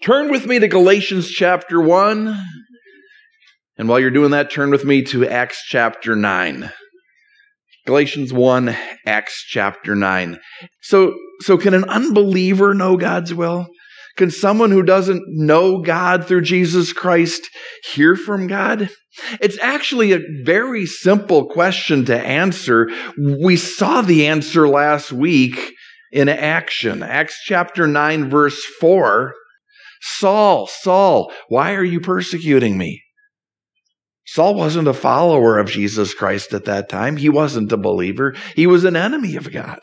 Turn with me to Galatians chapter 1. And while you're doing that, turn with me to Acts chapter 9. Galatians 1, Acts chapter 9. So can an unbeliever know God's will? Can someone who doesn't know God through Jesus Christ hear from God? It's actually a very simple question to answer. We saw the answer last week in action. Acts chapter 9, verse 4. Saul, Saul, why are you persecuting me? Saul wasn't a follower of Jesus Christ at that time. He wasn't a believer. He was an enemy of God.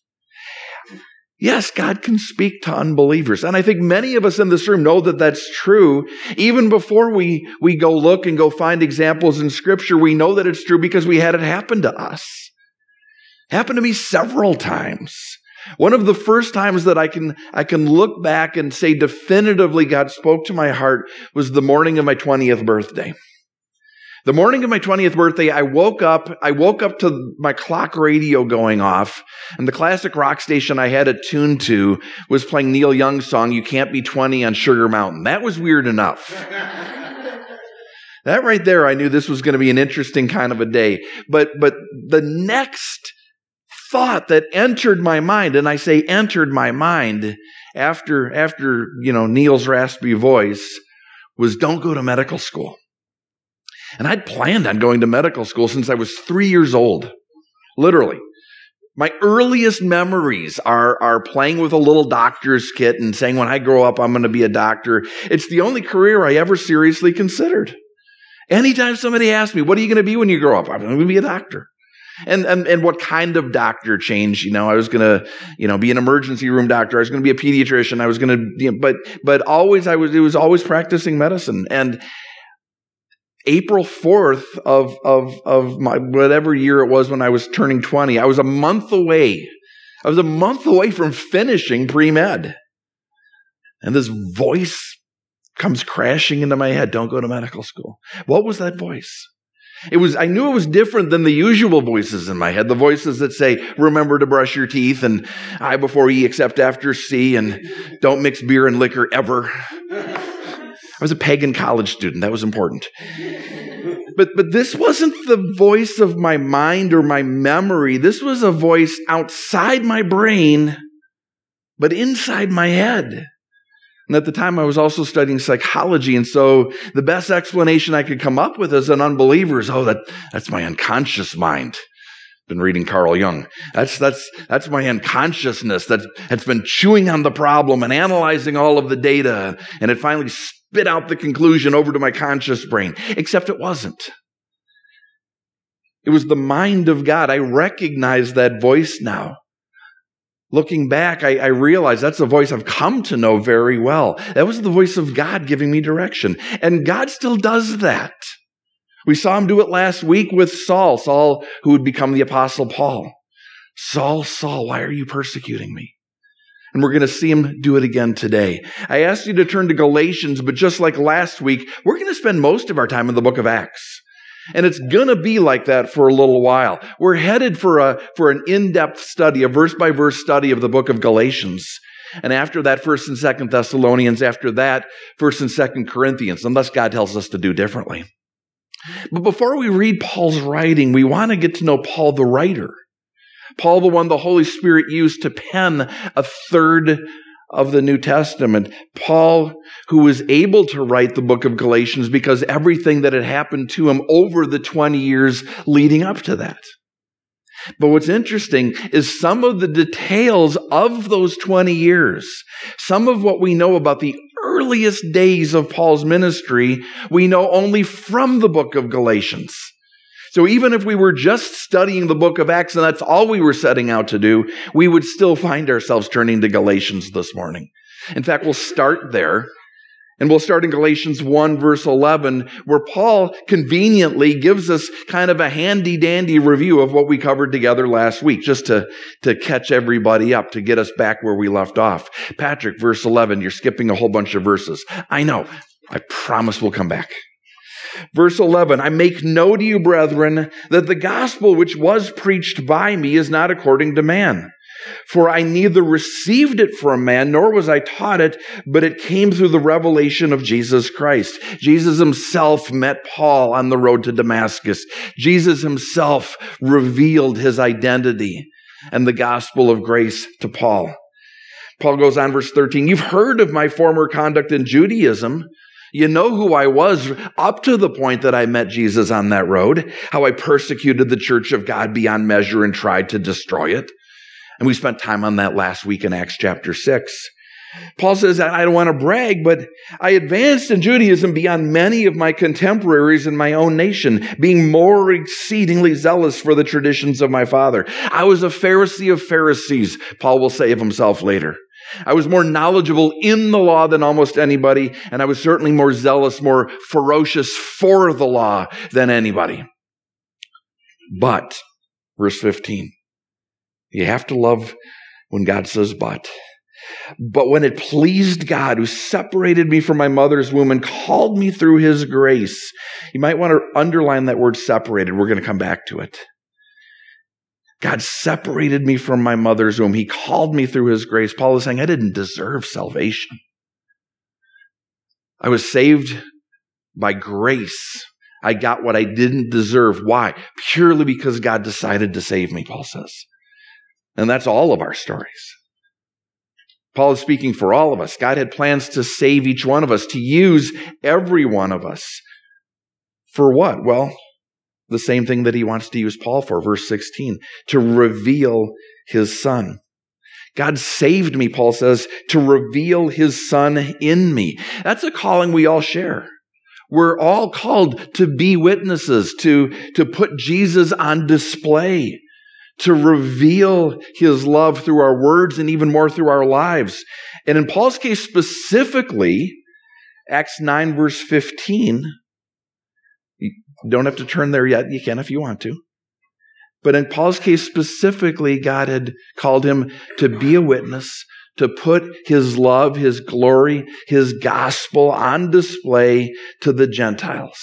Yes, God can speak to unbelievers. And I think many of us in this room know that that's true. Even before we go look and go find examples in Scripture, we know that it's true because we had it happen to us. It happened to me several times. One of the first times that I can look back and say definitively God spoke to my heart was the morning of my 20th birthday. The morning of my 20th birthday, I woke up to my clock radio going off, and the classic rock station I had it tuned to was playing Neil Young's song, You Can't Be 20 on Sugar Mountain. That was weird enough. That right there, I knew this was going to be an interesting kind of a day. But the next thought that entered my mind, and I say entered my mind after Neil's raspy voice, was don't go to medical school. And I'd planned on going to medical school since I was 3 years old. Literally. My earliest memories are playing with a little doctor's kit and saying, when I grow up, I'm going to be a doctor. It's the only career I ever seriously considered. Anytime somebody asked me, what are you going to be when you grow up? I'm going to be a doctor. And what kind of doctor changed? I was going to, be an emergency room doctor. I was going to be a pediatrician. I was going to, but always it was always practicing medicine. And April 4th of my whatever year it was when I was turning 20, I was a month away. I was a month away from finishing pre-med. And this voice comes crashing into my head. Don't go to medical school. What was that voice? I knew it was different than the usual voices in my head. The voices that say, remember to brush your teeth, and I before E except after C, and don't mix beer and liquor ever. I was a pagan college student. That was important. But this wasn't the voice of my mind or my memory. This was a voice outside my brain, but inside my head. And at the time, I was also studying psychology. And so the best explanation I could come up with as an unbeliever is, that's my unconscious mind. Been reading Carl Jung. That's my unconsciousness that's been chewing on the problem and analyzing all of the data. And it finally spit out the conclusion over to my conscious brain. Except it wasn't. It was the mind of God. I recognize that voice now. Looking back, I realize that's a voice I've come to know very well. That was the voice of God giving me direction. And God still does that. We saw him do it last week with Saul who would become the Apostle Paul. Saul, Saul, why are you persecuting me? And we're going to see him do it again today. I asked you to turn to Galatians, but just like last week, we're going to spend most of our time in the book of Acts. And it's going to be like that for a little while. We're headed for an in-depth study, a verse-by-verse study of the book of Galatians. And after that, 1st and 2nd Thessalonians. After that, 1st and 2nd Corinthians, unless God tells us to do differently. But before we read Paul's writing, we want to get to know Paul the writer. Paul, the one the Holy Spirit used to pen a third of the New Testament. Paul, who was able to write the book of Galatians because everything that had happened to him over the 20 years leading up to that. But what's interesting is some of the details of those 20 years, some of what we know about the earliest days of Paul's ministry, we know only from the book of Galatians. So even if we were just studying the book of Acts and that's all we were setting out to do, we would still find ourselves turning to Galatians this morning. In fact, we'll start there. And we'll start in Galatians 1, verse 11, where Paul conveniently gives us kind of a handy-dandy review of what we covered together last week, just to catch everybody up, to get us back where we left off. Patrick, verse 11, you're skipping a whole bunch of verses. I know. I promise we'll come back. Verse 11, I make known to you, brethren, that the gospel which was preached by me is not according to man. For I neither received it from man, nor was I taught it, but it came through the revelation of Jesus Christ. Jesus himself met Paul on the road to Damascus. Jesus himself revealed his identity and the gospel of grace to Paul. Paul goes on, verse 13, you've heard of my former conduct in Judaism. You know who I was up to the point that I met Jesus on that road, how I persecuted the church of God beyond measure and tried to destroy it. And we spent time on that last week in Acts chapter 6. Paul says, I don't want to brag, but I advanced in Judaism beyond many of my contemporaries in my own nation, being more exceedingly zealous for the traditions of my father. I was a Pharisee of Pharisees, Paul will say of himself later. I was more knowledgeable in the law than almost anybody, and I was certainly more zealous, more ferocious for the law than anybody. But, verse 15, you have to love when God says but. But when it pleased God, who separated me from my mother's womb and called me through his grace. You might want to underline that word separated. We're going to come back to it. God separated me from my mother's womb. He called me through his grace. Paul is saying, I didn't deserve salvation. I was saved by grace. I got what I didn't deserve. Why? Purely because God decided to save me, Paul says. And that's all of our stories. Paul is speaking for all of us. God had plans to save each one of us, to use every one of us. For what? Well, the same thing that he wants to use Paul for, verse 16, to reveal his Son. God saved me, Paul says, to reveal his Son in me. That's a calling we all share. We're all called to be witnesses, to put Jesus on display, to reveal his love through our words and even more through our lives. And in Paul's case specifically, Acts 9 verse 15, you don't have to turn there yet. You can if you want to. But in Paul's case specifically, God had called him to be a witness, to put his love, his glory, his gospel on display to the Gentiles.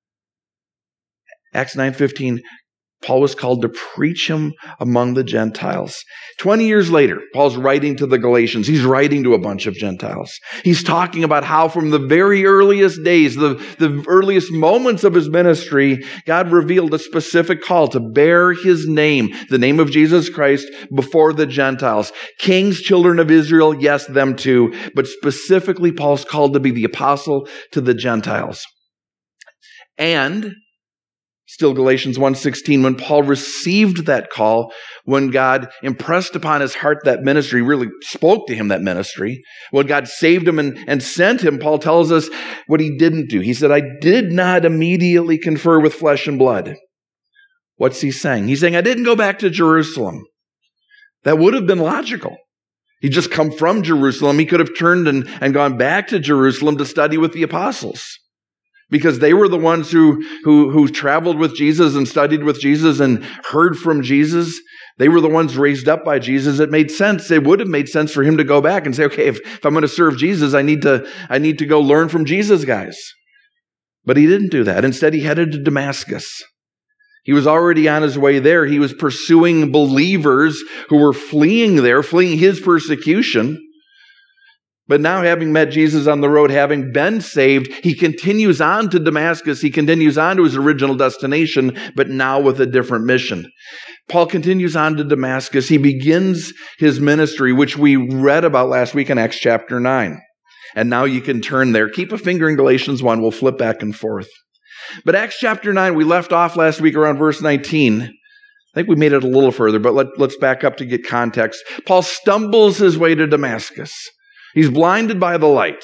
Acts 9:15, Paul was called to preach him among the Gentiles. 20 years later, Paul's writing to the Galatians. He's writing to a bunch of Gentiles. He's talking about how from the very earliest days, the earliest moments of his ministry, God revealed a specific call to bear his name, the name of Jesus Christ, before the Gentiles. Kings, children of Israel, yes, them too. But specifically, Paul's called to be the apostle to the Gentiles. And still Galatians 1:16, when Paul received that call, when God impressed upon his heart that ministry, really spoke to him that ministry, when God saved him and sent him, Paul tells us what he didn't do. He said, I did not immediately confer with flesh and blood. What's he saying? He's saying, I didn't go back to Jerusalem. That would have been logical. He'd just come from Jerusalem. He could have turned and gone back to Jerusalem to study with the apostles, because they were the ones who traveled with Jesus and studied with Jesus and heard from Jesus. They were the ones raised up by Jesus. It made sense. It would have made sense for him to go back and say, okay, if I'm going to serve Jesus, I need to go learn from Jesus, guys. But he didn't do that. Instead, he headed to Damascus. He was already on his way there. He was pursuing believers who were fleeing there, fleeing his persecution. But now, having met Jesus on the road, having been saved, he continues on to Damascus. He continues on to his original destination, but now with a different mission. Paul continues on to Damascus. He begins his ministry, which we read about last week in Acts chapter 9. And now you can turn there. Keep a finger in Galatians 1. We'll flip back and forth. But Acts chapter 9, we left off last week around verse 19. I think we made it a little further, but let's back up to get context. Paul stumbles his way to Damascus. He's blinded by the light.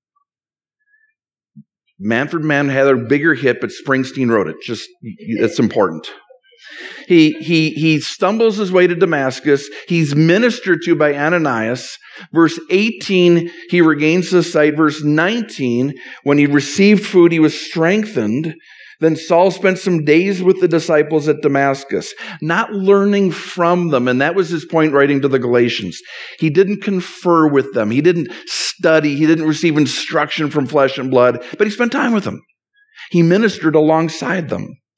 Manfred Mann had a bigger hit, but Springsteen wrote it. It's important. He stumbles his way to Damascus. He's ministered to by Ananias. Verse 18, he regains his sight. Verse 19, when he received food, he was strengthened. Then Saul spent some days with the disciples at Damascus, not learning from them. And that was his point writing to the Galatians. He didn't confer with them. He didn't study. He didn't receive instruction from flesh and blood, but he spent time with them. He ministered alongside them.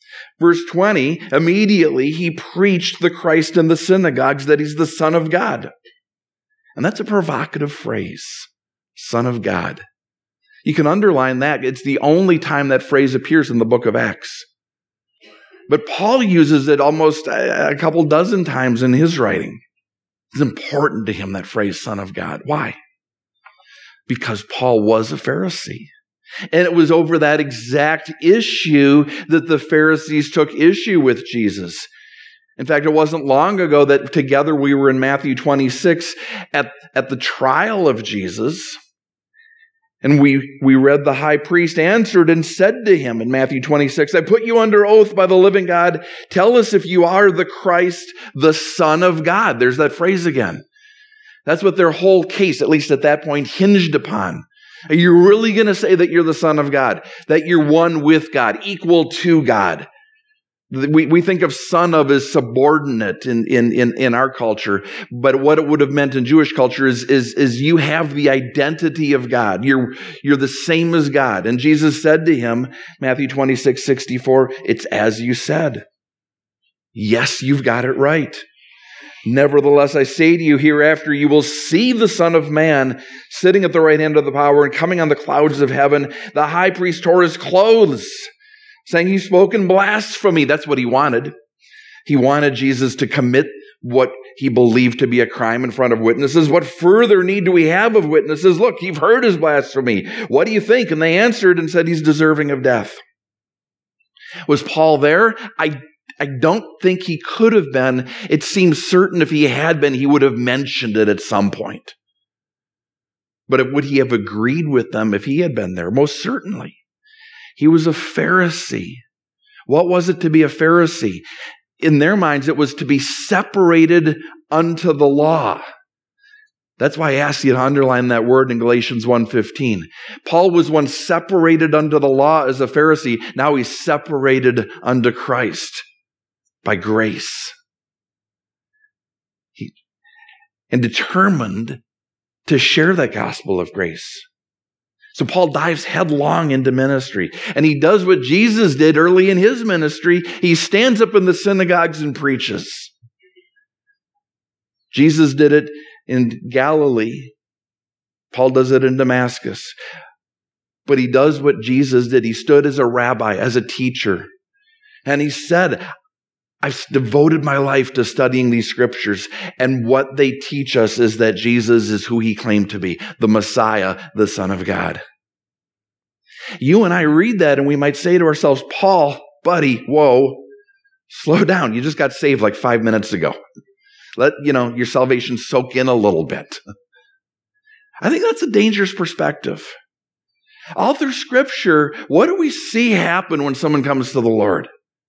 Verse 20, immediately he preached the Christ in the synagogues, that he's the Son of God. And that's a provocative phrase, Son of God. You can underline that. It's the only time that phrase appears in the book of Acts. But Paul uses it almost a couple dozen times in his writing. It's important to him, that phrase, Son of God. Why? Because Paul was a Pharisee. And it was over that exact issue that the Pharisees took issue with Jesus. In fact, it wasn't long ago that together we were in Matthew 26 at the trial of Jesus. And we read, the high priest answered and said to him in Matthew 26, I put you under oath by the living God. Tell us if you are the Christ, the Son of God. There's that phrase again. That's what their whole case, at least at that point, hinged upon. Are you really going to say that you're the Son of God? That you're one with God, equal to God? We think of son of as subordinate in our culture, but what it would have meant in Jewish culture is you have the identity of God. You're the same as God. And Jesus said to him, Matthew 26:64, it's as you said. Yes, you've got it right. Nevertheless, I say to you, hereafter you will see the Son of Man sitting at the right hand of the power and coming on the clouds of heaven. The high priest tore his clothes, saying he spoke in blasphemy. That's what he wanted. He wanted Jesus to commit what he believed to be a crime in front of witnesses. What further need do we have of witnesses? Look, you've heard his blasphemy. What do you think? And they answered and said he's deserving of death. Was Paul there? I don't think he could have been. It seems certain if he had been, he would have mentioned it at some point. But would he have agreed with them if he had been there? Most certainly. He was a Pharisee. What was it to be a Pharisee? In their minds, it was to be separated unto the law. That's why I asked you to underline that word in Galatians 1:15. Paul was once separated unto the law as a Pharisee. Now he's separated unto Christ by grace. And determined to share that gospel of grace. So Paul dives headlong into ministry. And he does what Jesus did early in his ministry. He stands up in the synagogues and preaches. Jesus did it in Galilee. Paul does it in Damascus. But he does what Jesus did. He stood as a rabbi, as a teacher. And he said, I've devoted my life to studying these scriptures, and what they teach us is that Jesus is who he claimed to be, the Messiah, the Son of God. You and I read that and we might say to ourselves, Paul, buddy, whoa, slow down. You just got saved like 5 minutes ago. Let, your salvation soak in a little bit. I think that's a dangerous perspective. All through Scripture, what do we see happen when someone comes to the Lord?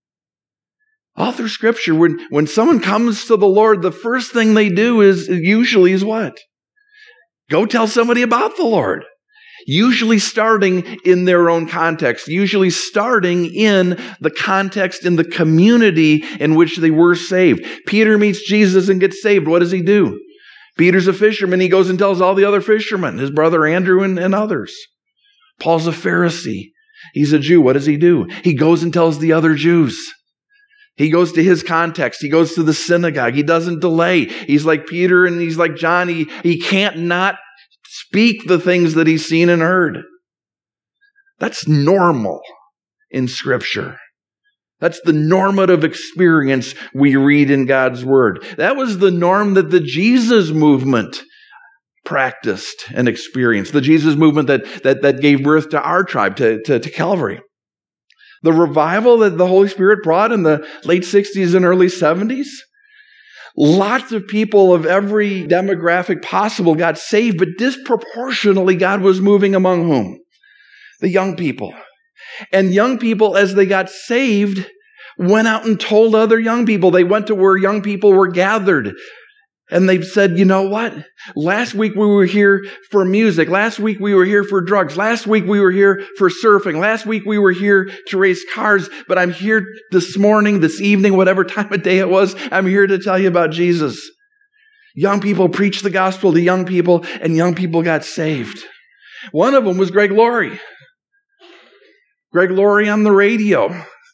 All through Scripture, when someone comes to the Lord, the first thing they do is what? Go tell somebody about the Lord. Usually starting in their own context. Usually starting in the context, in the community in which they were saved. Peter meets Jesus and gets saved. What does he do? Peter's a fisherman. He goes and tells all the other fishermen, his brother Andrew and others. Paul's a Pharisee. He's a Jew. What does he do? He goes and tells the other Jews. He goes to his context. He goes to the synagogue. He doesn't delay. He's like Peter and he's like John. He can't not speak the things that he's seen and heard. That's normal in Scripture. That's the normative experience we read in God's Word. That was the norm that the Jesus movement practiced and experienced. The Jesus movement that gave birth to our tribe, to Calvary. The revival that the Holy Spirit brought in the late 60s and early 70s. Lots of people of every demographic possible got saved, but disproportionately God was moving among whom? The young people. And young people, as they got saved, went out and told other young people. They went to where young people were gathered. And they said, you know what? Last week we were here for music. Last week we were here for drugs. Last week we were here for surfing. Last week we were here to race cars. But I'm here this morning, this evening, whatever time of day it was, I'm here to tell you about Jesus. Young people preached the gospel to young people, and young people got saved. One of them was Greg Laurie. Greg Laurie on the radio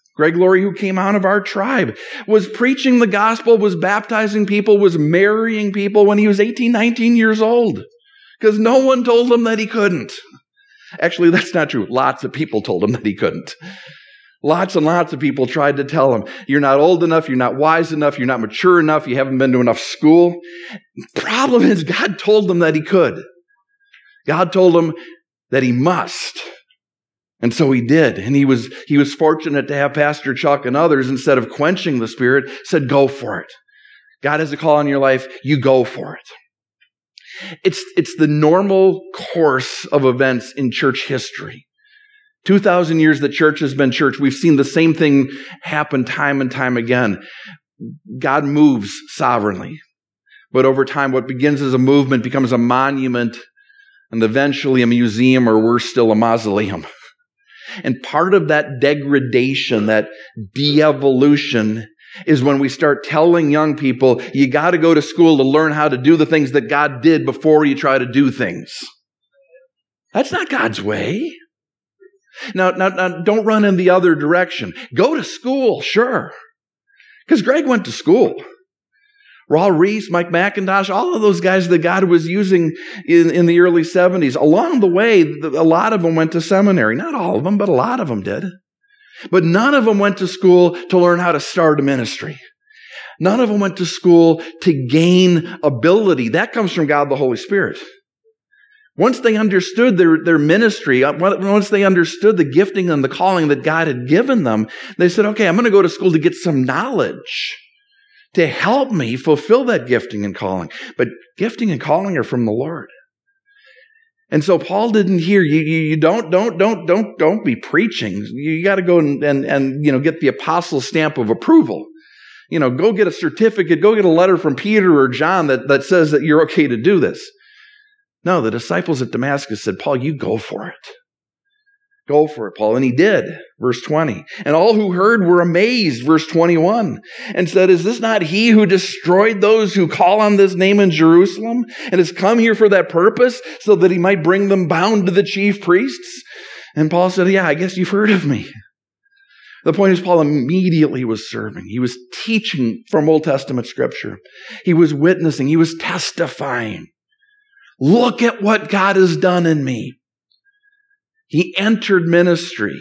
Greg Laurie, who came out of our tribe, was preaching the gospel, was baptizing people, was marrying people when he was 18, 19 years old. Because no one told him that he couldn't. Actually, that's not true. Lots of people told him that he couldn't. Lots and lots of people tried to tell him, you're not old enough, you're not wise enough, you're not mature enough, you haven't been to enough school. Problem is, God told him that he could. God told him that he must. And so he did. And he was fortunate to have Pastor Chuck and others, instead of quenching the Spirit, said, go for it. God has a call on your life, you go for it. It's the normal course of events in church history. 2,000 years that church has been church, we've seen the same thing happen time and time again. God moves sovereignly. But over time, what begins as a movement becomes a monument, and eventually a museum, or worse still, a mausoleum. And part of that degradation, that de-evolution, is when we start telling young people, you got to go to school to learn how to do the things that God did before you try to do things. That's not God's way. Now, don't run in the other direction. Go to school, sure. Because Greg went to school. Raul Reese, Mike McIntosh, all of those guys that God was using in the early 70s. Along the way, a lot of them went to seminary. Not all of them, but a lot of them did. But none of them went to school to learn how to start a ministry. None of them went to school to gain ability. That comes from God the Holy Spirit. Once they understood their ministry, once they understood the gifting and the calling that God had given them, they said, okay, I'm going to go to school to get some knowledge to help me fulfill that gifting and calling. But gifting and calling are from the Lord. And so Paul didn't hear, you don't be preaching. You got to go and get the apostle stamp of approval. Go get a certificate, go get a letter from Peter or John that says that you're okay to do this. No, the disciples at Damascus said, Paul, you go for it. Go for it, Paul. And he did, verse 20. And all who heard were amazed, verse 21, and said, is this not he who destroyed those who call on this name in Jerusalem and has come here for that purpose so that he might bring them bound to the chief priests? And Paul said, yeah, I guess you've heard of me. The point is, Paul immediately was serving. He was teaching from Old Testament scripture. He was witnessing. He was testifying. Look at what God has done in me. He entered ministry,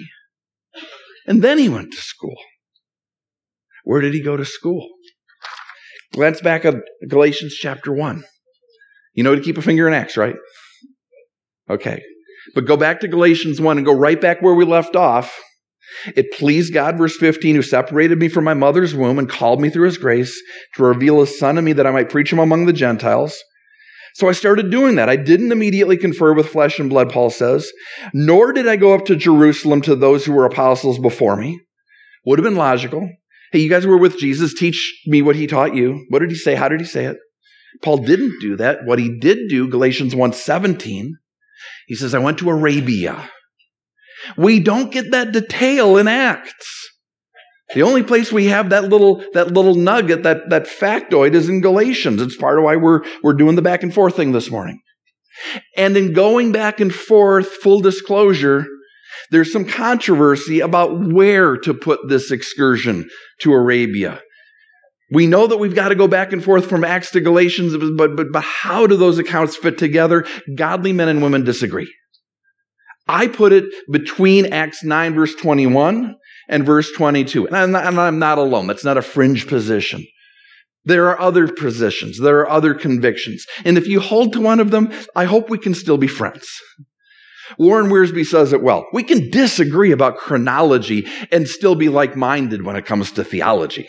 and then he went to school. Where did he go to school? Glance back at Galatians chapter 1. You know to keep a finger in Acts, right? Okay. But go back to Galatians 1 and go right back where we left off. It pleased God, verse 15, who separated me from my mother's womb and called me through his grace to reveal his son in me that I might preach him among the Gentiles. So I started doing that. I didn't immediately confer with flesh and blood, Paul says, nor did I go up to Jerusalem to those who were apostles before me. Would have been logical. Hey, you guys were with Jesus. Teach me what he taught you. What did he say? How did he say it? Paul didn't do that. What he did do, Galatians 1:17, he says, I went to Arabia. We don't get that detail in Acts. The only place we have that little nugget, that factoid, is in Galatians. It's part of why we're doing the back and forth thing this morning. And in going back and forth, full disclosure, there's some controversy about where to put this excursion to Arabia. We know that we've got to go back and forth from Acts to Galatians, but how do those accounts fit together? Godly men and women disagree. I put it between Acts 9, verse 21 and verse 22. And I'm not alone. That's not a fringe position. There are other positions. There are other convictions. And if you hold to one of them, I hope we can still be friends. Warren Wiersbe says it well. We can disagree about chronology and still be like-minded when it comes to theology.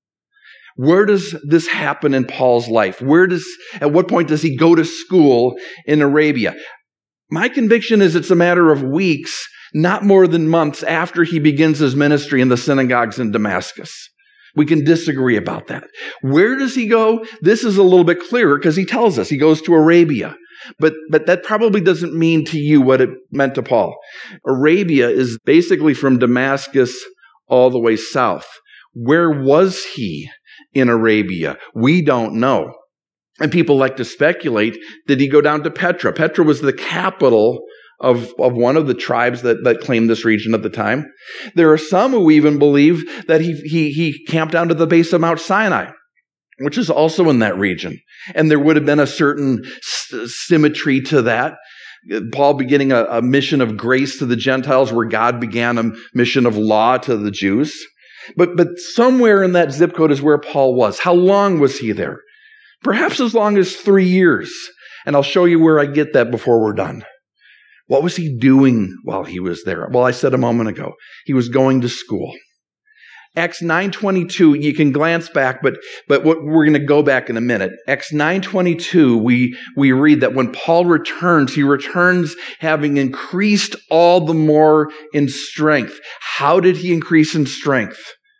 Where does this happen in Paul's life? At what point does he go to school in Arabia? My conviction is it's a matter of weeks, not more than months after he begins his ministry in the synagogues in Damascus. We can disagree about that. Where does he go? This is a little bit clearer because he tells us he goes to Arabia. But that probably doesn't mean to you what it meant to Paul. Arabia is basically from Damascus all the way south. Where was he in Arabia? We don't know. And people like to speculate, did he go down to Petra? Petra was the capital of one of the tribes that claimed this region at the time. There are some who even believe that he camped down to the base of Mount Sinai, which is also in that region. And there would have been a certain symmetry to that. Paul beginning a mission of grace to the Gentiles where God began a mission of law to the Jews. But somewhere in that zip code is where Paul was. How long was he there? Perhaps as long as 3 years. And I'll show you where I get that before we're done. What was he doing while he was there? Well, I said a moment ago, he was going to school. Acts 9:22, you can glance back, but what we're going to go back in a minute. Acts 9:22, we read that when Paul returns, he returns having increased all the more in strength. How did he increase in strength?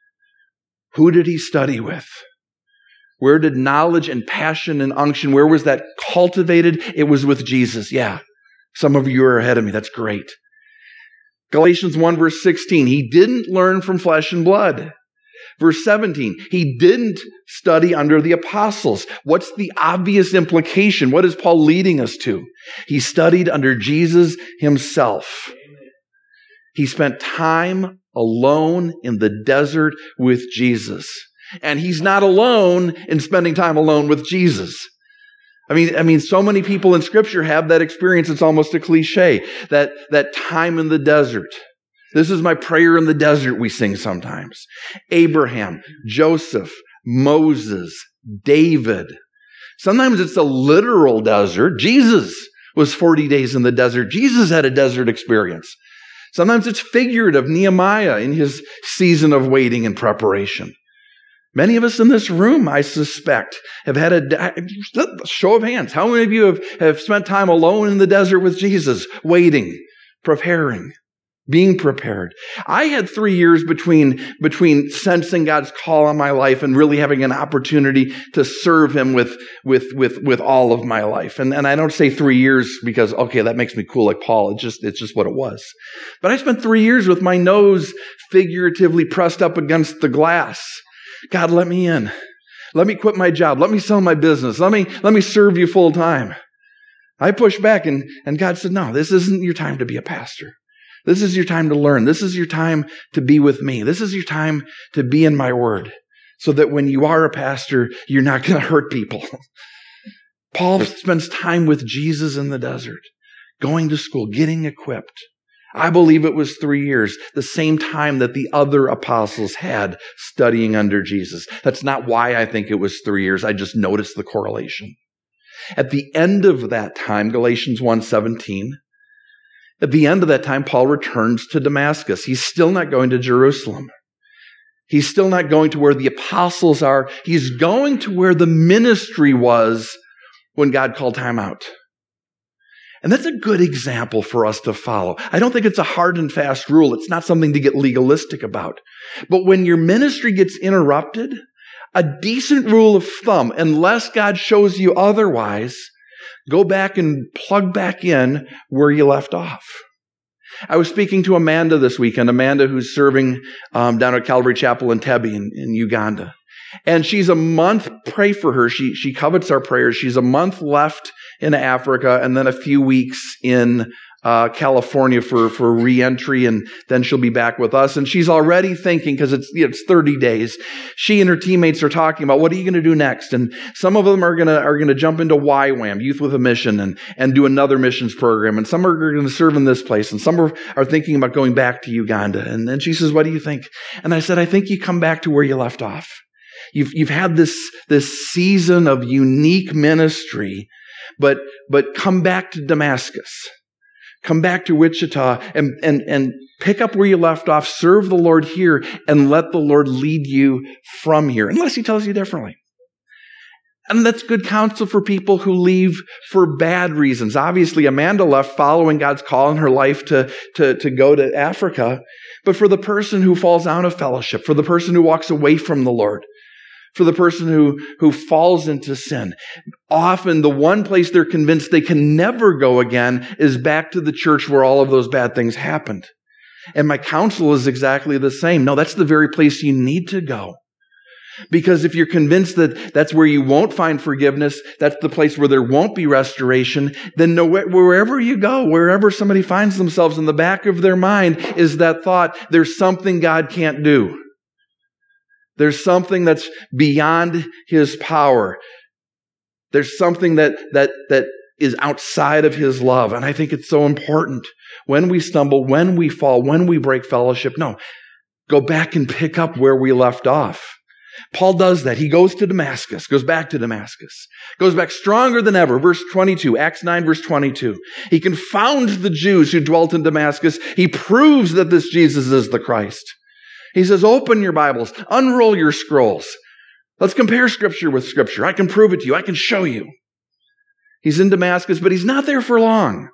Who did he study with? Where did knowledge and passion and unction, where was that cultivated? It was with Jesus. Yeah. Some of you are ahead of me. That's great. Galatians 1 verse 16, he didn't learn from flesh and blood. Verse 17, he didn't study under the apostles. What's the obvious implication? What is Paul leading us to? He studied under Jesus himself. He spent time alone in the desert with Jesus. And he's not alone in spending time alone with Jesus. I mean, so many people in Scripture have that experience. It's almost a cliche, that time in the desert. This is my prayer in the desert, we sing sometimes. Abraham, Joseph, Moses, David. Sometimes it's a literal desert. Jesus was 40 days in the desert. Jesus had a desert experience. Sometimes it's figurative. Nehemiah in his season of waiting and preparation. Many of us in this room, I suspect, have had a show of hands. How many of you have spent time alone in the desert with Jesus, waiting, preparing, being prepared? I had 3 years between sensing God's call on my life and really having an opportunity to serve Him with all of my life. And I don't say 3 years because, okay, that makes me cool like Paul. It's just what it was. But I spent 3 years with my nose figuratively pressed up against the glass. God, let me in. Let me quit my job. Let me sell my business. Let me serve you full time. I pushed back and God said, no, this isn't your time to be a pastor. This is your time to learn. This is your time to be with me. This is your time to be in my word so that when you are a pastor, you're not going to hurt people. Paul spends time with Jesus in the desert, going to school, getting equipped. I believe it was 3 years, the same time that the other apostles had studying under Jesus. That's not why I think it was 3 years. I just noticed the correlation. At the end of that time, Galatians 1:17, at the end of that time, Paul returns to Damascus. He's still not going to Jerusalem. He's still not going to where the apostles are. He's going to where the ministry was when God called time out. And that's a good example for us to follow. I don't think it's a hard and fast rule. It's not something to get legalistic about. But when your ministry gets interrupted, a decent rule of thumb, unless God shows you otherwise, go back and plug back in where you left off. I was speaking to Amanda this weekend, Amanda who's serving down at Calvary Chapel in Tebi in Uganda. And she's a month, pray for her. She covets our prayers. She's a month left in Africa and then a few weeks in California for re-entry, and then she'll be back with us. And she's already thinking, because it's 30 days, she and her teammates are talking about what are you going to do next? And some of them are going to jump into YWAM, Youth with a Mission, and do another missions program. And some are going to serve in this place, and some are thinking about going back to Uganda. And then she says, "What do you think?" And I said, "I think you come back to where you left off. You've had this season of unique ministry, but come back to Damascus. Come back to Wichita and pick up where you left off. Serve the Lord here and let the Lord lead you from here, unless He tells you differently." And that's good counsel for people who leave for bad reasons. Obviously, Amanda left following God's call in her life to go to Africa. But for the person who falls out of fellowship, for the person who walks away from the Lord, for the person who falls into sin, often the one place they're convinced they can never go again is back to the church where all of those bad things happened. And my counsel is exactly the same. No, that's the very place you need to go. Because if you're convinced that that's where you won't find forgiveness, that's the place where there won't be restoration, then wherever you go, wherever somebody finds themselves, in the back of their mind is that thought, there's something God can't do. There's something that's beyond His power. There's something that is outside of His love. And I think it's so important when we stumble, when we fall, when we break fellowship. No, go back and pick up where we left off. Paul does that. He goes to Damascus, goes back to Damascus, goes back stronger than ever. Verse 22, Acts 9, verse 22. He confounds the Jews who dwelt in Damascus. He proves that this Jesus is the Christ. He says, open your Bibles, unroll your scrolls. Let's compare Scripture with Scripture. I can prove it to you. I can show you. He's in Damascus, but he's not there for long.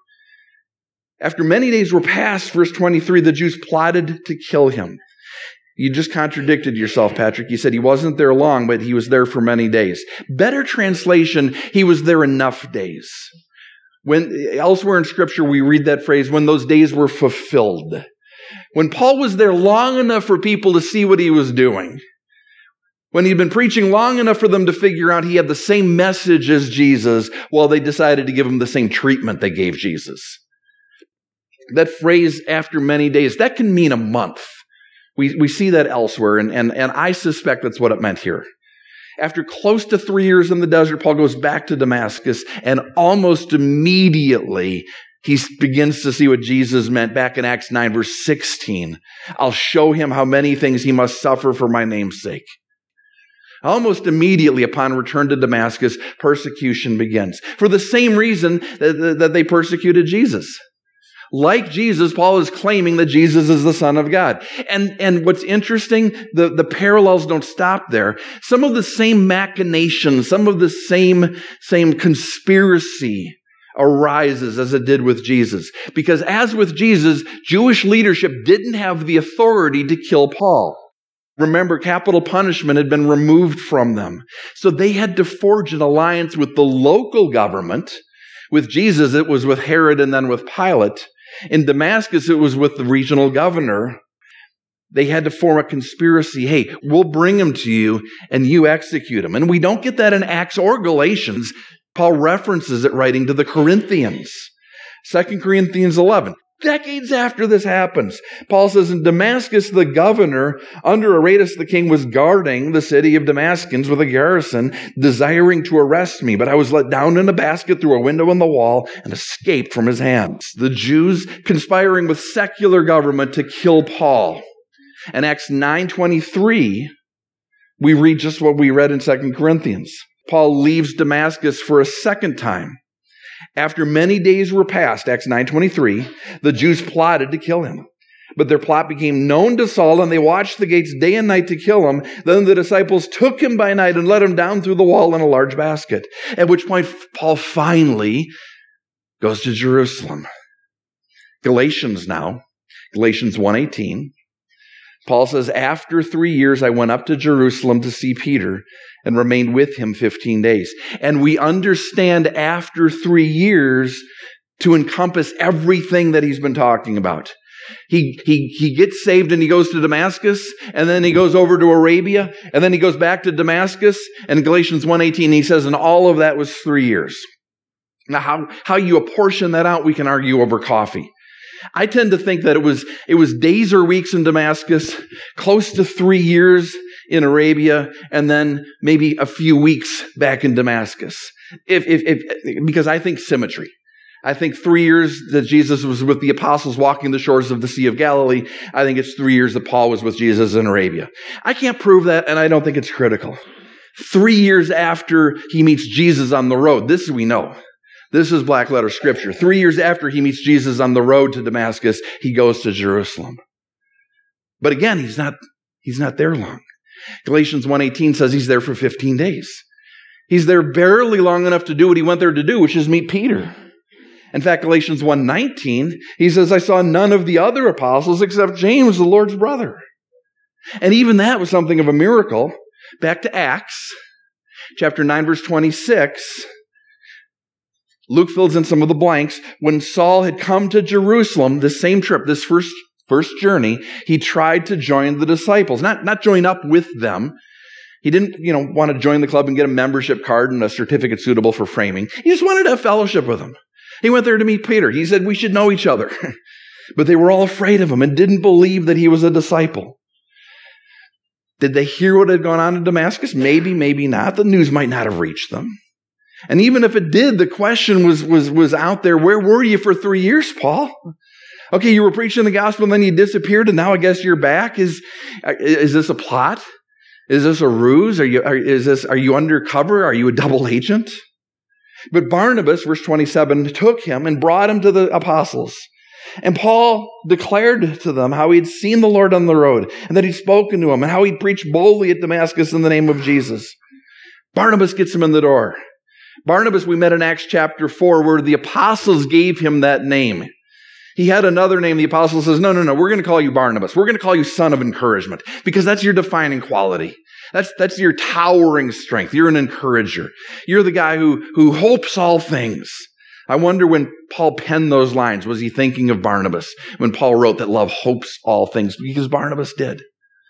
After many days were passed, verse 23, the Jews plotted to kill him. You just contradicted yourself, Patrick. You said he wasn't there long, but he was there for many days. Better translation, he was there enough days. When elsewhere in Scripture, we read that phrase, when those days were fulfilled. When Paul was there long enough for people to see what he was doing. When he'd been preaching long enough for them to figure out he had the same message as Jesus, while they decided to give him the same treatment they gave Jesus. That phrase, after many days, that can mean a month. We see that elsewhere, and I suspect that's what it meant here. After close to 3 years in the desert, Paul goes back to Damascus, and almost immediately he begins to see what Jesus meant back in Acts 9, verse 16. I'll show him how many things he must suffer for my name's sake. Almost immediately upon return to Damascus, persecution begins. For the same reason that they persecuted Jesus. Like Jesus, Paul is claiming that Jesus is the Son of God. And what's interesting, the parallels don't stop there. Some of the same machinations, some of the same conspiracy arises as it did with Jesus. Because as with Jesus, Jewish leadership didn't have the authority to kill Paul. Remember, capital punishment had been removed from them. So they had to forge an alliance with the local government. With Jesus, it was with Herod and then with Pilate. In Damascus, it was with the regional governor. They had to form a conspiracy. Hey, we'll bring him to you and you execute him. And we don't get that in Acts or Galatians. Paul references it writing to the Corinthians. 2 Corinthians 11. Decades after this happens, Paul says, in Damascus, the governor under Aretas the king was guarding the city of Damascus with a garrison, desiring to arrest me. But I was let down in a basket through a window in the wall and escaped from his hands. The Jews conspiring with secular government to kill Paul. In Acts 9:23, we read just what we read in 2 Corinthians. Paul leaves Damascus for a second time. After many days were passed, Acts 9:23, the Jews plotted to kill him. But their plot became known to Saul, and they watched the gates day and night to kill him. Then the disciples took him by night and let him down through the wall in a large basket. At which point, Paul finally goes to Jerusalem. Galatians now, Galatians 1:18. Paul says, after 3 years, I went up to Jerusalem to see Peter and remained with him 15 days. And we understand after 3 years to encompass everything that he's been talking about. He gets saved and he goes to Damascus, and then he goes over to Arabia, and then he goes back to Damascus. And in Galatians 1:18, he says, and all of that was 3 years. Now, how you apportion that out, we can argue over coffee. I tend to think that it was days or weeks in Damascus, close to 3 years in Arabia, and then maybe a few weeks back in Damascus. Because I think symmetry. I think 3 years that Jesus was with the apostles walking the shores of the Sea of Galilee. I think it's 3 years that Paul was with Jesus in Arabia. I can't prove that, and I don't think it's critical. 3 years after he meets Jesus on the road, this we know. This is black letter scripture. 3 years after he meets Jesus on the road to Damascus, he goes to Jerusalem. But again, he's not there long. Galatians 1:18 says he's there for 15 days. He's there barely long enough to do what he went there to do, which is meet Peter. In fact, Galatians 1:19, he says, I saw none of the other apostles except James, the Lord's brother. And even that was something of a miracle. Back to Acts, chapter 9, verse 26. Luke fills in some of the blanks. When Saul had come to Jerusalem, this same trip, this first journey, he tried to join the disciples. Not join up with them. He didn't, want to join the club and get a membership card and a certificate suitable for framing. He just wanted to have fellowship with him. He went there to meet Peter. He said, we should know each other. But they were all afraid of him and didn't believe that he was a disciple. Did they hear what had gone on in Damascus? Maybe, maybe not. The news might not have reached them. And even if it did, the question was out there, where were you for 3 years, Paul? Okay, you were preaching the gospel and then you disappeared and now I guess you're back. Is this a plot? Is this a ruse? Are you undercover? Are you a double agent? But Barnabas, verse 27, took him and brought him to the apostles. And Paul declared to them how he'd seen the Lord on the road and that he'd spoken to him and how he'd preached boldly at Damascus in the name of Jesus. Barnabas gets him in the door. Barnabas, we met in Acts chapter 4, where the apostles gave him that name. He had another name. The apostle says, no, we're going to call you Barnabas. We're going to call you son of encouragement because that's your defining quality. That's your towering strength. You're an encourager. You're the guy who hopes all things. I wonder when Paul penned those lines, was he thinking of Barnabas when Paul wrote that love hopes all things? Because Barnabas did.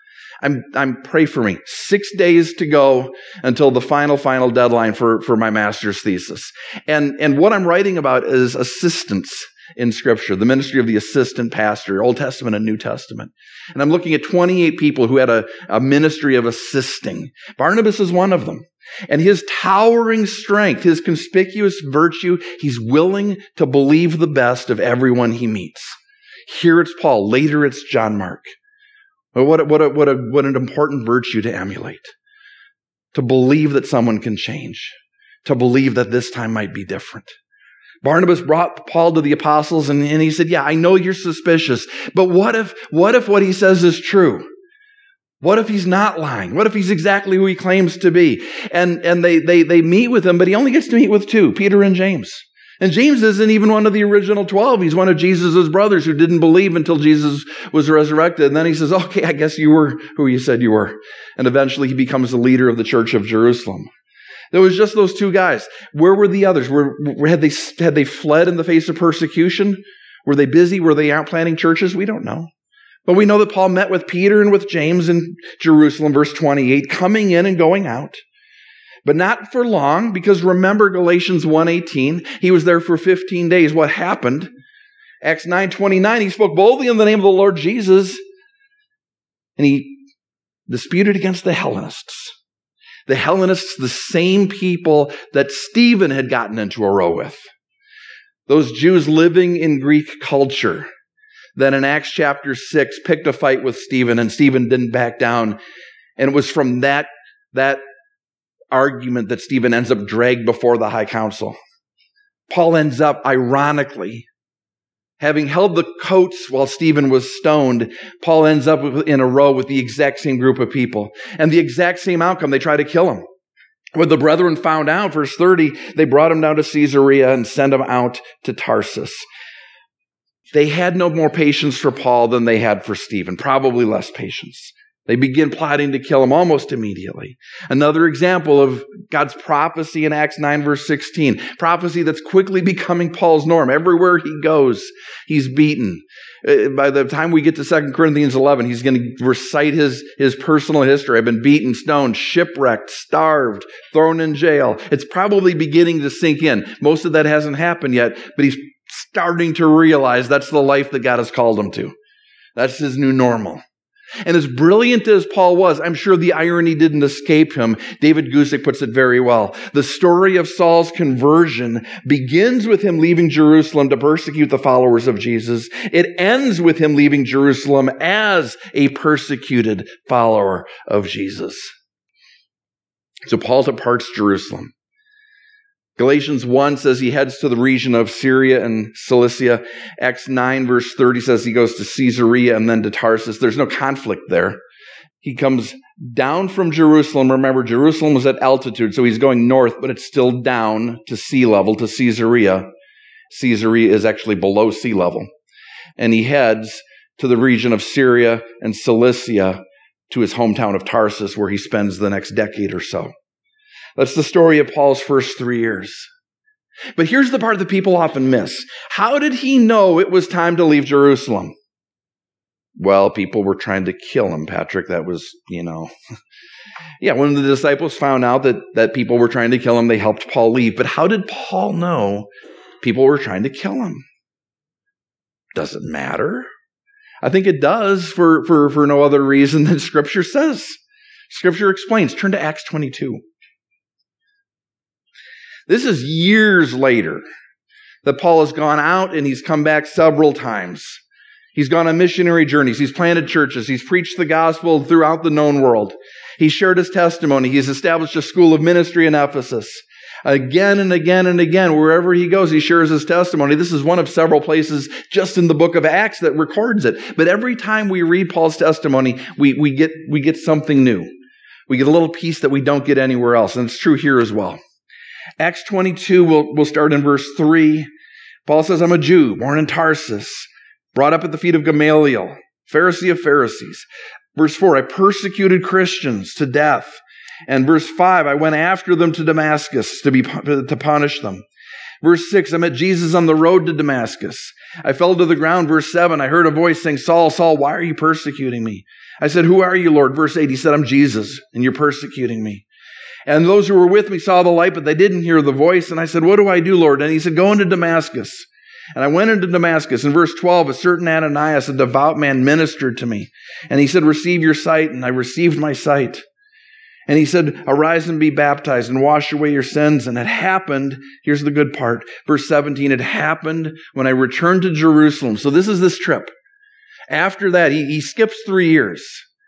Pray for me. 6 days to go until the final deadline for my master's thesis. And what I'm writing about is assistants in Scripture, the ministry of the assistant pastor, Old Testament and New Testament. And I'm looking at 28 people who had a ministry of assisting. Barnabas is one of them. And his towering strength, his conspicuous virtue, he's willing to believe the best of everyone he meets. Here it's Paul. Later it's John Mark. What an important virtue to emulate. To believe that someone can change. To believe that this time might be different. Barnabas brought Paul to the apostles and he said, yeah, I know you're suspicious, but what if what he says is true? What if he's not lying? What if he's exactly who he claims to be? And they meet with him, but he only gets to meet with two, Peter and James. And James isn't even one of the original 12. He's one of Jesus' brothers who didn't believe until Jesus was resurrected. And then he says, okay, I guess you were who you said you were. And eventually he becomes the leader of the church of Jerusalem. There was just those two guys. Where were the others? Had they fled in the face of persecution? Were they busy? Were they out planting churches? We don't know. But we know that Paul met with Peter and with James in Jerusalem, verse 28, coming in and going out. But not for long, because remember Galatians 1:18. He was there for 15 days. What happened? Acts 9:29, he spoke boldly in the name of the Lord Jesus, and he disputed against the Hellenists. The Hellenists, the same people that Stephen had gotten into a row with. Those Jews living in Greek culture. Then in Acts chapter 6, picked a fight with Stephen, and Stephen didn't back down. And it was from that argument that Stephen ends up dragged before the high council. Paul ends up, ironically, having held the coats while Stephen was stoned, Paul ends up in a row with the exact same group of people. And the exact same outcome, they try to kill him. When the brethren found out, verse 30, they brought him down to Caesarea and sent him out to Tarsus. They had no more patience for Paul than they had for Stephen, probably less patience. They begin plotting to kill him almost immediately. Another example of God's prophecy in Acts 9, verse 16. Prophecy that's quickly becoming Paul's norm. Everywhere he goes, he's beaten. By the time we get to 2 Corinthians 11, he's going to recite his personal history. I've been beaten, stoned, shipwrecked, starved, thrown in jail. It's probably beginning to sink in. Most of that hasn't happened yet, but he's starting to realize that's the life that God has called him to. That's his new normal. And as brilliant as Paul was, I'm sure the irony didn't escape him. David Gusick puts it very well. The story of Saul's conversion begins with him leaving Jerusalem to persecute the followers of Jesus. It ends with him leaving Jerusalem as a persecuted follower of Jesus. So Paul departs Jerusalem. Galatians 1 says he heads to the region of Syria and Cilicia. Acts 9 verse 30 says he goes to Caesarea and then to Tarsus. There's no conflict there. He comes down from Jerusalem. Remember, Jerusalem was at altitude, so he's going north, but it's still down to sea level, to Caesarea. Caesarea is actually below sea level. And he heads to the region of Syria and Cilicia to his hometown of Tarsus, where he spends the next decade or so. That's the story of Paul's first 3 years. But here's the part that people often miss. How did he know it was time to leave Jerusalem? Well, people were trying to kill him, Patrick. That was, Yeah, when the disciples found out that people were trying to kill him, they helped Paul leave. But how did Paul know people were trying to kill him? Does it matter? I think it does for no other reason than Scripture says. Scripture explains. Turn to Acts 22. This is years later that Paul has gone out and he's come back several times. He's gone on missionary journeys. He's planted churches. He's preached the gospel throughout the known world. He's shared his testimony. He's established a school of ministry in Ephesus. Again and again and again, wherever he goes, he shares his testimony. This is one of several places just in the book of Acts that records it. But every time we read Paul's testimony, we get something new. We get a little piece that we don't get anywhere else. And it's true here as well. Acts 22, we'll start in verse 3. Paul says, I'm a Jew, born in Tarsus, brought up at the feet of Gamaliel, Pharisee of Pharisees. Verse 4, I persecuted Christians to death. And verse 5, I went after them to Damascus to punish them. Verse 6, I met Jesus on the road to Damascus. I fell to the ground. Verse 7, I heard a voice saying, Saul, Saul, why are you persecuting me? I said, who are you, Lord? Verse 8, he said, I'm Jesus, and you're persecuting me. And those who were with me saw the light, but they didn't hear the voice. And I said, what do I do, Lord? And he said, go into Damascus. And I went into Damascus. In verse 12, a certain Ananias, a devout man, ministered to me. And he said, receive your sight. And I received my sight. And he said, arise and be baptized and wash away your sins. And it happened, here's the good part, verse 17, it happened when I returned to Jerusalem. So this is this trip. After that, he skips 3 years.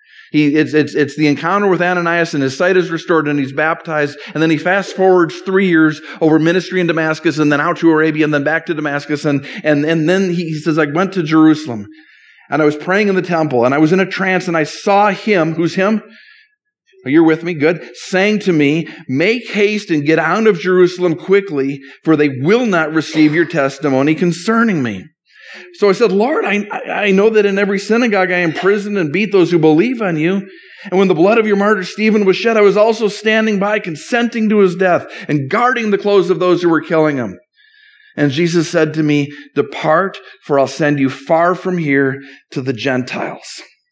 It's the encounter with Ananias, and his sight is restored, and he's baptized. And then he fast forwards 3 years over ministry in Damascus, and then out to Arabia, and then back to Damascus. And then he says, I went to Jerusalem, and I was praying in the temple, and I was in a trance, and I saw him. Who's him? You're with me? Good. Saying to me, make haste and get out of Jerusalem quickly, for they will not receive your testimony concerning me. So I said, Lord, I know that in every synagogue I imprisoned and beat those who believe on you. And when the blood of your martyr Stephen was shed, I was also standing by, consenting to his death and guarding the clothes of those who were killing him. And Jesus said to me, depart, for I'll send you far from here to the Gentiles.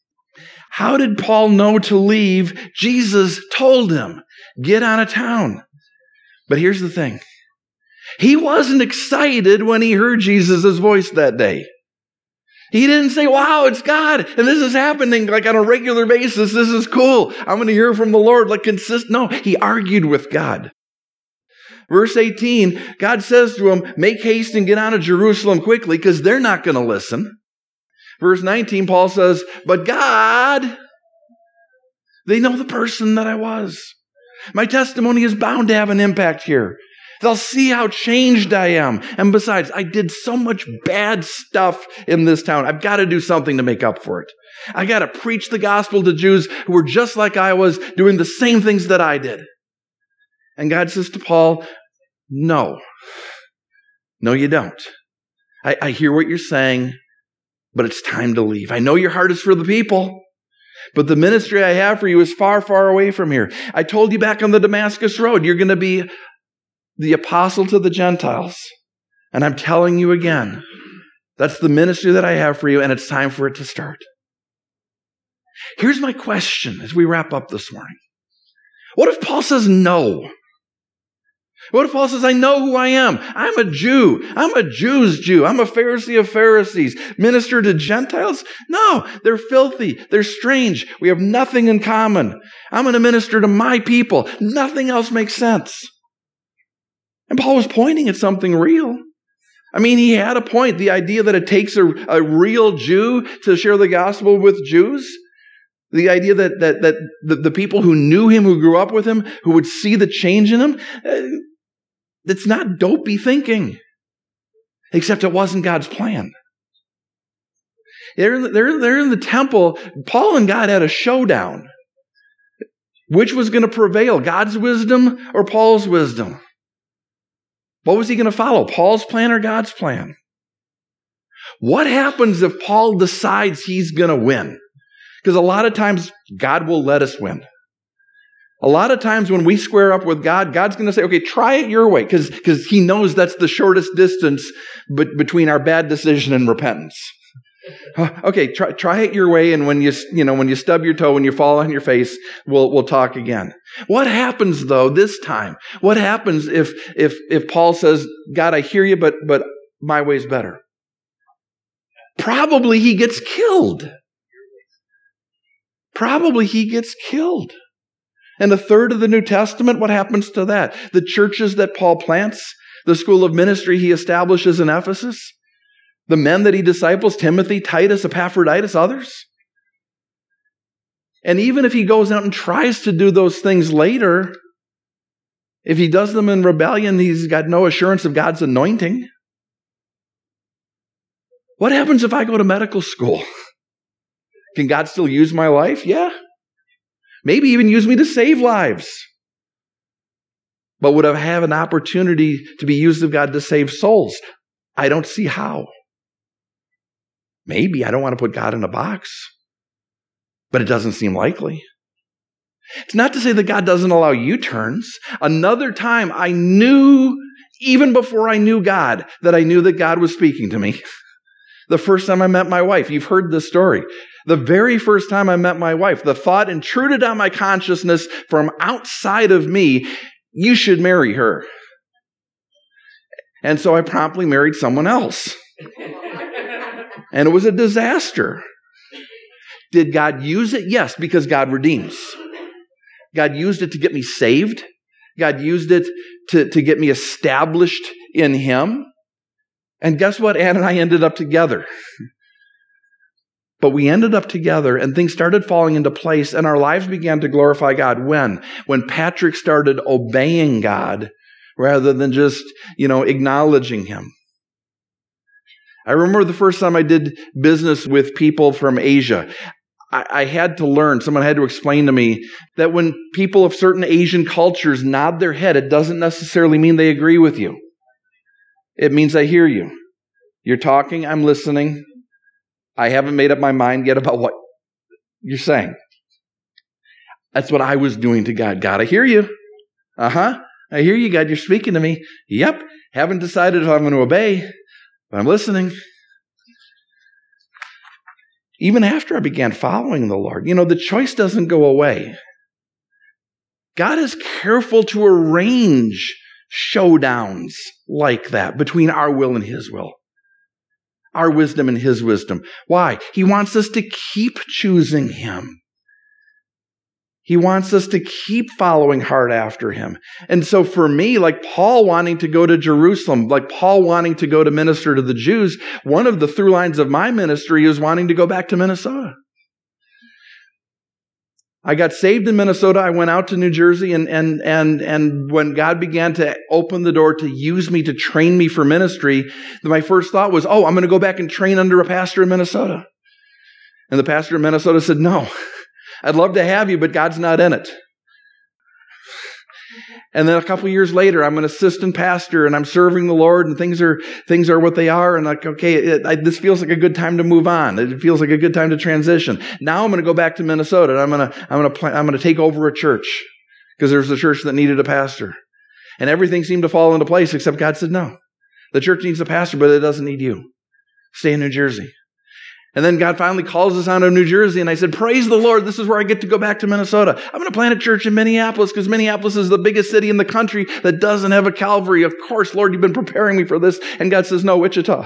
How did Paul know to leave? Jesus told him, get out of town. But here's the thing. He wasn't excited when he heard Jesus' voice that day. He didn't say, wow, it's God, and this is happening like on a regular basis. This is cool. I'm going to hear from the Lord like consistent. No, he argued with God. Verse 18, God says to him, make haste and get out of Jerusalem quickly because they're not going to listen. Verse 19, Paul says, but God, they know the person that I was. My testimony is bound to have an impact here. They'll see how changed I am. And besides, I did so much bad stuff in this town. I've got to do something to make up for it. I got to preach the gospel to Jews who were just like I was, doing the same things that I did. And God says to Paul, no, you don't. I hear what you're saying, but it's time to leave. I know your heart is for the people, but the ministry I have for you is far, far away from here. I told you back on the Damascus road, you're going to be the apostle to the Gentiles. And I'm telling you again, that's the ministry that I have for you, and it's time for it to start. Here's my question as we wrap up this morning. What if Paul says no? What if Paul says, I know who I am. I'm a Jew. I'm a Jew's Jew. I'm a Pharisee of Pharisees. Minister to Gentiles? No, they're filthy. They're strange. We have nothing in common. I'm going to minister to my people. Nothing else makes sense. And Paul was pointing at something real. I mean, he had a point. The idea that it takes a real Jew to share the gospel with Jews. The idea that the people who knew him, who grew up with him, who would see the change in him, it's not dopey thinking. Except it wasn't God's plan. They're in the temple. Paul and God had a showdown. Which was going to prevail, God's wisdom or Paul's wisdom? What was he going to follow, Paul's plan or God's plan? What happens if Paul decides he's going to win? Because a lot of times, God will let us win. A lot of times when we square up with God, God's going to say, okay, try it your way, because he knows that's the shortest distance between our bad decision and repentance. Okay, try it your way, and when you stub your toe, when you fall on your face, we'll talk again. What happens though this time? What happens if Paul says, God, I hear you, but my way's better? Probably he gets killed. Probably he gets killed. And a third of the New Testament, what happens to that? The churches that Paul plants, the school of ministry he establishes in Ephesus, the men that he disciples, Timothy, Titus, Epaphroditus, others. And even if he goes out and tries to do those things later, if he does them in rebellion, he's got no assurance of God's anointing. What happens if I go to medical school? Can God still use my life? Yeah. Maybe even use me to save lives. But would I have an opportunity to be used of God to save souls? I don't see how. Maybe. I don't want to put God in a box. But it doesn't seem likely. It's not to say that God doesn't allow U-turns. Another time I knew, even before I knew God, that I knew that God was speaking to me. The first time I met my wife, you've heard this story. The very first time I met my wife, the thought intruded on my consciousness from outside of me, you should marry her. And so I promptly married someone else. And it was a disaster. Did God use it? Yes, because God redeems. God used it to get me saved. God used it to get me established in Him. And guess what? Ann and I ended up together. But we ended up together and things started falling into place and our lives began to glorify God. When? When Patrick started obeying God rather than just, acknowledging Him. I remember the first time I did business with people from Asia. I had to learn, someone had to explain to me that when people of certain Asian cultures nod their head, it doesn't necessarily mean they agree with you. It means I hear you. You're talking, I'm listening. I haven't made up my mind yet about what you're saying. That's what I was doing to God. God, I hear you. I hear you, God. You're speaking to me. Yep. Haven't decided if I'm going to obey, but I'm listening. Even after I began following the Lord, the choice doesn't go away. God is careful to arrange showdowns like that between our will and His will. Our wisdom and His wisdom. Why? He wants us to keep choosing Him. He wants us to keep following hard after Him. And so for me, like Paul wanting to go to Jerusalem, like Paul wanting to go to minister to the Jews, one of the through lines of my ministry is wanting to go back to Minnesota. I got saved in Minnesota. I went out to New Jersey and when God began to open the door to use me, to train me for ministry, my first thought was, I'm going to go back and train under a pastor in Minnesota. And the pastor in Minnesota said, no, I'd love to have you, but God's not in it. And then a couple years later, I'm an assistant pastor and I'm serving the Lord and things are what they are. And like, okay, this feels like a good time to move on. It feels like a good time to transition. Now I'm going to go back to Minnesota and I'm going to take over a church because there's a church that needed a pastor. And everything seemed to fall into place except God said, no, the church needs a pastor, but it doesn't need you. Stay in New Jersey. And then God finally calls us out of New Jersey, and I said, praise the Lord, this is where I get to go back to Minnesota. I'm going to plant a church in Minneapolis because Minneapolis is the biggest city in the country that doesn't have a Calvary. Of course, Lord, you've been preparing me for this. And God says, no, Wichita.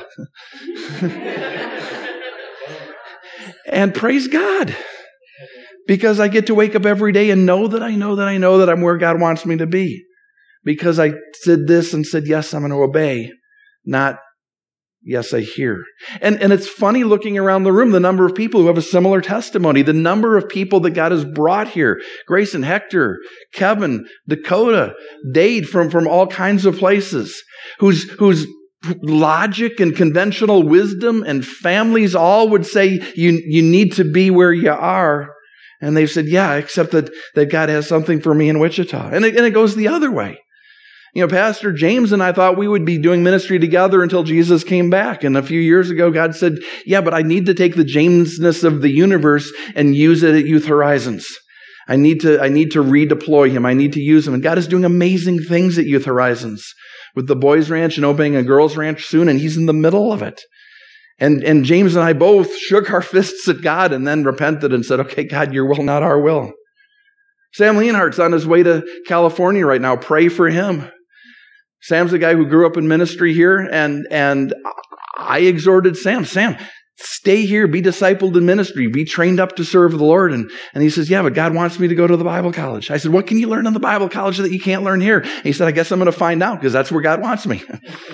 And praise God, because I get to wake up every day and know that I'm where God wants me to be. Because I did this and said, yes, I'm going to obey, not yes, I hear. And it's funny looking around the room, the number of people who have a similar testimony, the number of people that God has brought here. Grayson, Hector, Kevin, Dakota, Dade from all kinds of places, whose logic and conventional wisdom and families all would say you need to be where you are. And they've said, yeah, except that God has something for me in Wichita. And it goes the other way. Pastor James and I thought we would be doing ministry together until Jesus came back. And a few years ago, God said, yeah, but I need to take the Jamesness of the universe and use it at Youth Horizons. I need to redeploy him. I need to use him. And God is doing amazing things at Youth Horizons with the Boys Ranch and opening a Girls Ranch soon. And he's in the middle of it. And James and I both shook our fists at God and then repented and said, okay, God, your will, not our will. Sam Leonhardt's on his way to California right now. Pray for him. Sam's a guy who grew up in ministry here, and I exhorted Sam, stay here, be discipled in ministry, be trained up to serve the Lord. And he says, yeah, but God wants me to go to the Bible college. I said, what can you learn in the Bible college that you can't learn here? And he said, I guess I'm going to find out because that's where God wants me.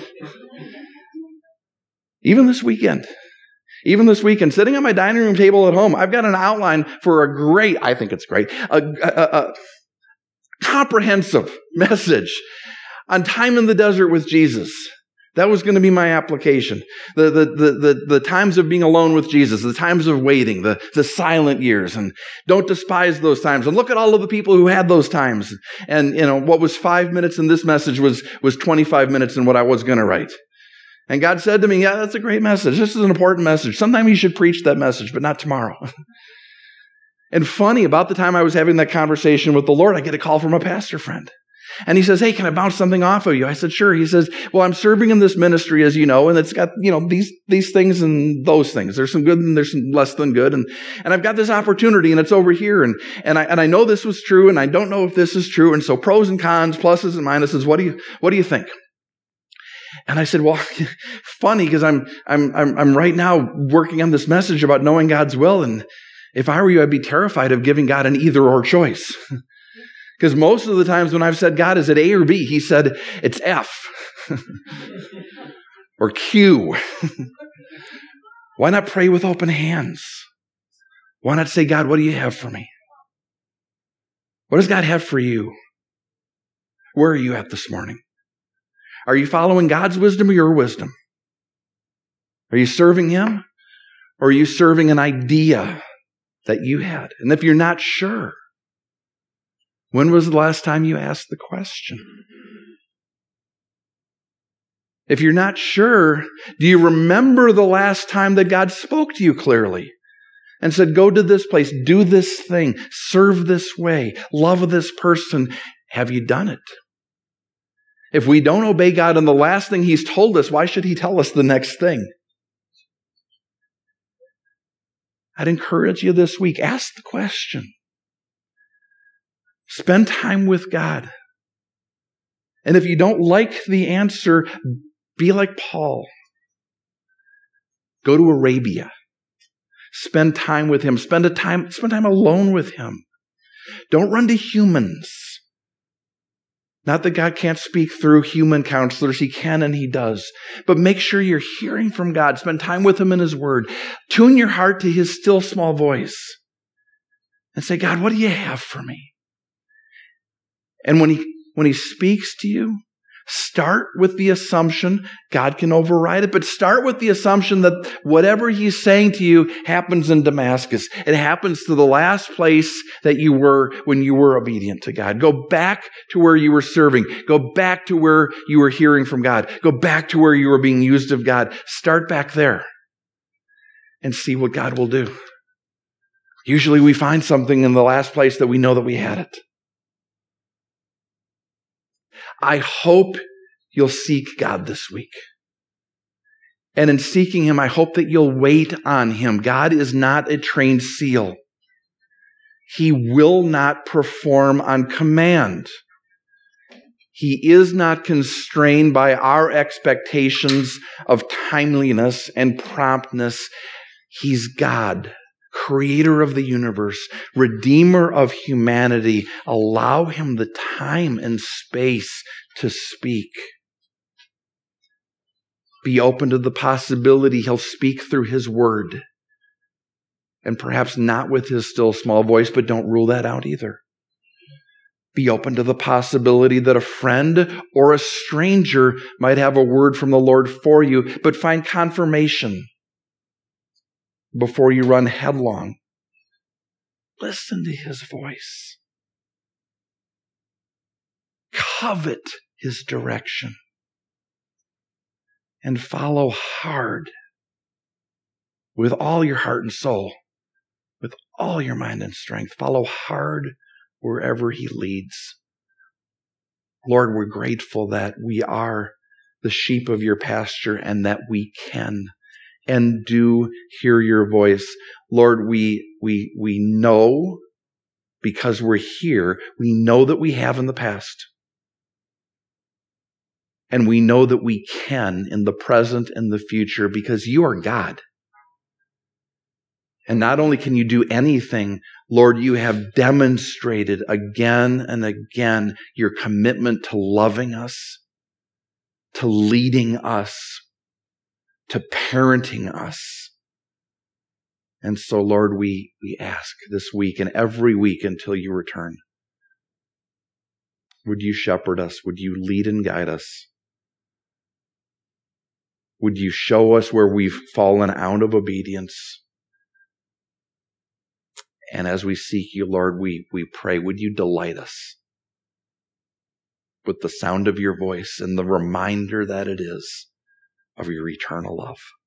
Even this weekend, sitting at my dining room table at home, I've got an outline for I think it's great, a comprehensive message on time in the desert with Jesus. That was going to be my application. The times of being alone with Jesus, the times of waiting, the silent years, and don't despise those times. And look at all of the people who had those times. And, what was 5 minutes in this message was 25 minutes in what I was going to write. And God said to me, yeah, that's a great message. This is an important message. Sometime you should preach that message, but not tomorrow. And funny, about the time I was having that conversation with the Lord, I get a call from a pastor friend. And he says, hey, can I bounce something off of you? I said, sure. He says, well, I'm serving in this ministry, as you know, and it's got, these things and those things. There's some good and there's some less than good. And I've got this opportunity and it's over here. And I know this was true and I don't know if this is true. And so pros and cons, pluses and minuses. What do you think? And I said, well, funny, because I'm right now working on this message about knowing God's will. And if I were you, I'd be terrified of giving God an either or choice. Because most of the times when I've said, God, is it A or B? He said, it's F or Q. Why not pray with open hands? Why not say, God, what do you have for me? What does God have for you? Where are you at this morning? Are you following God's wisdom or your wisdom? Are you serving Him? Or are you serving an idea that you had? And if you're not sure, when was the last time you asked the question? If you're not sure, do you remember the last time that God spoke to you clearly and said, go to this place, do this thing, serve this way, love this person? Have you done it? If we don't obey God in the last thing He's told us, why should He tell us the next thing? I'd encourage you this week, ask the question. Spend time with God. And if you don't like the answer, be like Paul. Go to Arabia. Spend time with Him. Spend time alone with Him. Don't run to humans. Not that God can't speak through human counselors. He can and He does. But make sure you're hearing from God. Spend time with Him in His Word. Tune your heart to His still small voice. And say, God, what do you have for me? And when He speaks to you, start with the assumption, God can override it, but start with the assumption that whatever He's saying to you happens in Damascus. It happens to the last place that you were when you were obedient to God. Go back to where you were serving. Go back to where you were hearing from God. Go back to where you were being used of God. Start back there and see what God will do. Usually we find something in the last place that we know that we had it. I hope you'll seek God this week. And in seeking Him, I hope that you'll wait on Him. God is not a trained seal. He will not perform on command. He is not constrained by our expectations of timeliness and promptness. He's God, Creator of the universe, Redeemer of humanity. Allow Him the time and space to speak. Be open to the possibility He'll speak through His Word. And perhaps not with His still small voice, but don't rule that out either. Be open to the possibility that a friend or a stranger might have a word from the Lord for you, but find confirmation before you run headlong. Listen to His voice. Covet His direction. And follow hard with all your heart and soul, with all your mind and strength. Follow hard wherever He leads. Lord, we're grateful that we are the sheep of your pasture and that we can and do hear your voice. Lord, we know, because we're here, we know that we have in the past. And we know that we can in the present and the future, because you are God. And not only can you do anything, Lord, you have demonstrated again and again your commitment to loving us, to leading us, to parenting us. And so, Lord, we ask this week and every week until you return, would you shepherd us? Would you lead and guide us? Would you show us where we've fallen out of obedience? And as we seek you, Lord, we pray, would you delight us with the sound of your voice and the reminder that it is of your eternal love.